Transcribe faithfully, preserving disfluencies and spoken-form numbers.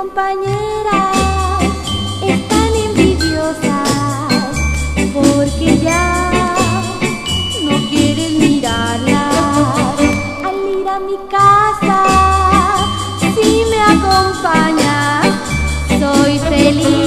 compañeras están envidiosas porque ya no quieren mirarlas. Al ir a mi casa, si me acompañas, soy feliz.